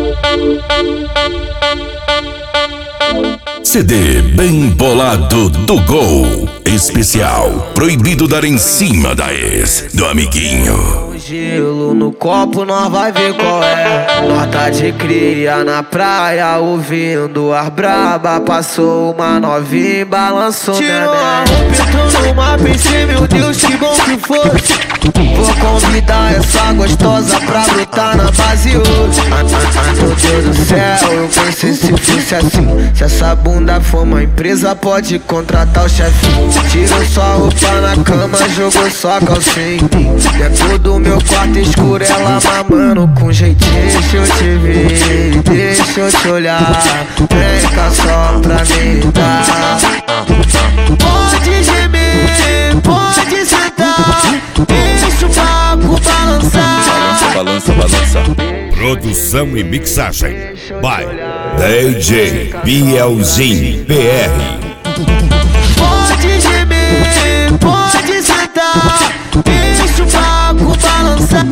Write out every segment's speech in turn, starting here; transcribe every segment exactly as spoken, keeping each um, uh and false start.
C D Bem Bolado do Gol. Especial Proibido Dar em Cima da Ex, do amiguinho. Gelo no copo, nós vai ver qual é. Nós tá de cria na praia, ouvindo ar braba. Passou uma novinha e balançou tirou a roupa, entrou no mapa em cima, meu Deus, que bom que fosse. Vou convidar essa gostosa pra brotar na base hoje. Ah, ah, ah, meu Deus do céu, eu pensei se fosse assim. Se essa bunda for uma empresa, pode contratar o chefinho. Tirou sua roupa na cama, jogou sua calcinha em mim. Dentro do meu quarto escuro, ela mamando com jeitinho. Deixa eu te ver, deixa eu te olhar. Vem cá só pra me dar. Pode gemer, pode sentar. Deixa o papo balançar. Balança, balança, balança. Produção e mixagem by D J Bielzinho P R. Pode gemer, pode sentar. Deixa o papo balançar.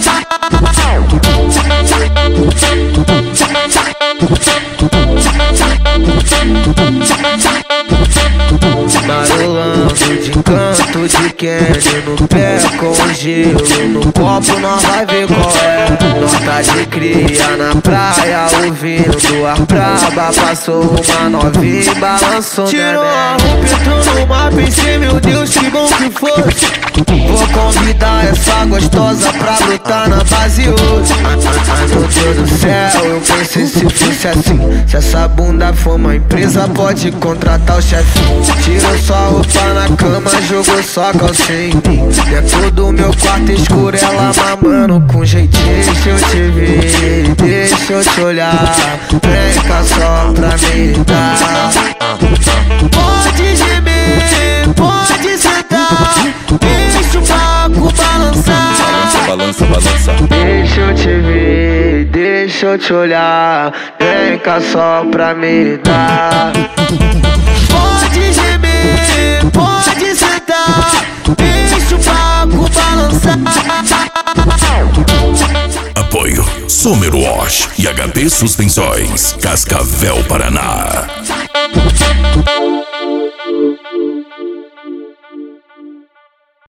Marolando de canto, de candy no pé, com gelo no copo, nós vai ver qual é. Nós tá de cria na praia, ouvindo ar braba. Passou uma novinha e balançou, tirou a roupa, entrou no mapa em cima, meu Deus, que bom que fosse. Vou convidar essa gostosa pra lutar na base hoje. Ah, ah, ah, meu Deus do céu, eu pensei se fosse assim. Se essa bunda for uma empresa, pode contratar o chefinho. Tirou sua roupa na cama, jogou sua calcinha em mim. Dentro do meu quarto escuro, ela mamando com jeitinho. Deixa eu te ver, deixa eu te olhar. Vem cá só pra me dar. Pode gemer, pode sentar. Deixa o papo balançar. Balança, balança, balança. Deixa eu te ver, deixa eu te olhar. Vem cá só pra me dar. Pode gemer, pode sentar. Deixa o papo balançar. Apoio Summer Wash e H P Suspensões, Cascavel, Paraná.